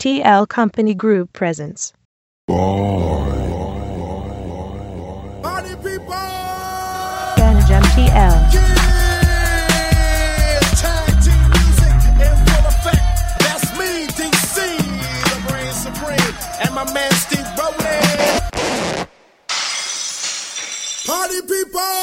TL Company Group presents. Party people! Banajam TL. Tag team music in full effect. That's me, DC, the brain supreme, and my man Steve Rowland. Party people!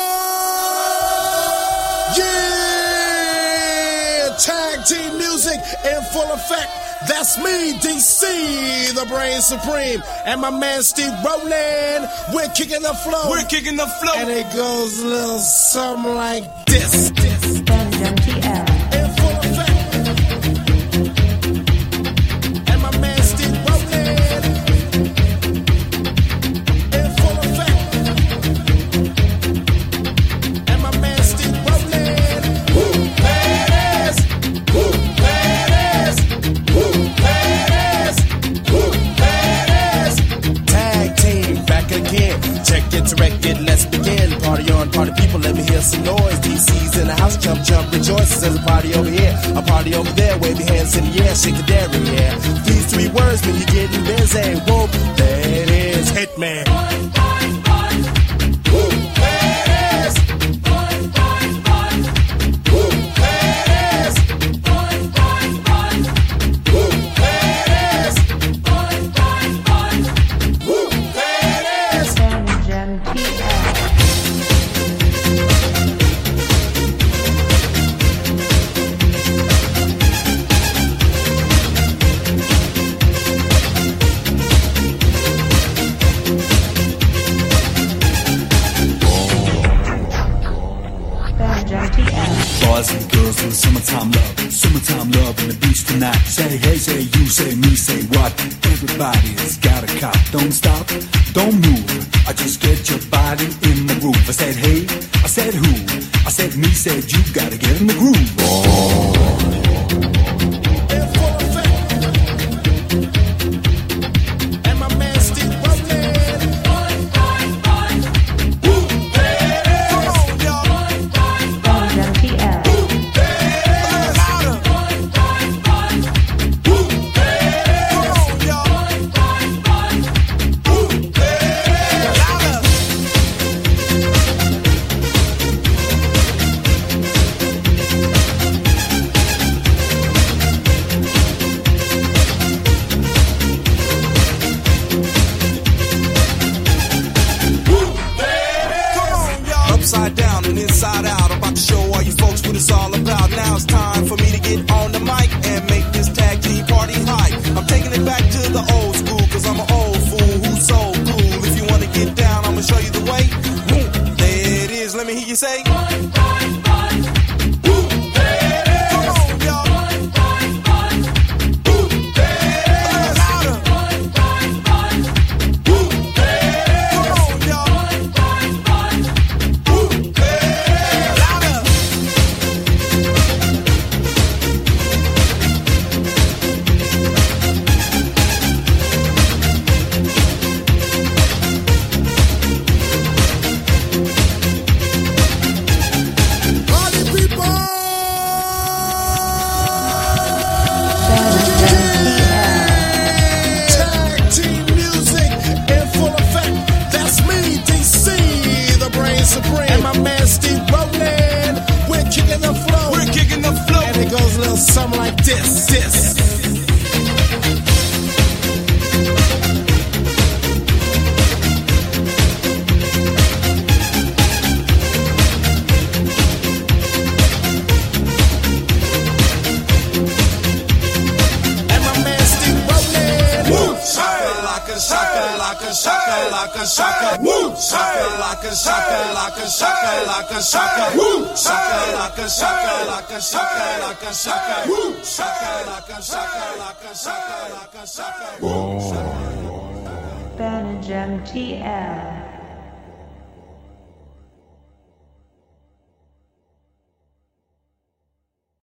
Yeah! Tag team music in full effect. That's me, DC, the brain supreme, and my man Steve Rowland. We're kicking the flow. We're kicking the flow. And it goes a little something like this. Banajam TL. In full effect. And my man Steve Rowland. In full effect. And my man Steve Rowland. Woo, badass. Woo, badass. Woo, badass. Woo, badass. Tag team back again. Check it, direct it, let's begin. Party on, party people, let me hear some noise. DC's in the house, jump, jump, rejoices. There's a party over here, a party over there. Wave your hands in the air, shake the dairy, yeah. These three words when you're getting busy. Whoop, there it is, Hitman. Woo, badass. Woo, badass. Woo, badass. Woo, badass. Banajam TL. Banajam TL. Boys and girls in the summertime love and the beach tonight. Say hey, say you, say me, say what? Everybody's got a cop. Don't stop, don't move. I just get your body in the groove. I said hey, I said who? I said me, said you. Gotta get in the groove. In full effect. And my man Steve Rowland. Woo, badass. Come on, y'all. Banajam TL. Woo, badass. Woo, badass. Come on, y'all. Woo, badass. Come on, y'all. Upside down and inside out. I'm about to show all you folks what it's all about. Now it's time for me to get on the mic and make this tag team party hype. I'm taking it back to the old school, cause I'm an old fool who's so cool. If you wanna get down, I'ma show you the way. Woo, there it is, let me hear you say. Woo, badass. Come on, y'all. Woo, badass. Louder. Woo, badass. Come on, y'all. Woo, badass. Louder. Party people! Tag team music in full effect. That's me, DC, the brain supreme, and my man Steve Rowland. We're kicking the flow. We're kicking the flow. And it goes a little something like this. And my man Steve Rowland. Woo! Shaka laka, shaka laka, shaka laka, shaka. Woo! Shaka laka, shaka laka, shaka laka, shaka. Woo! Shaka laka, shaka laka, shaka laka, shaka. Woo! Shaka laka, shaka laka, shaka laka, shaka. Banajam TL.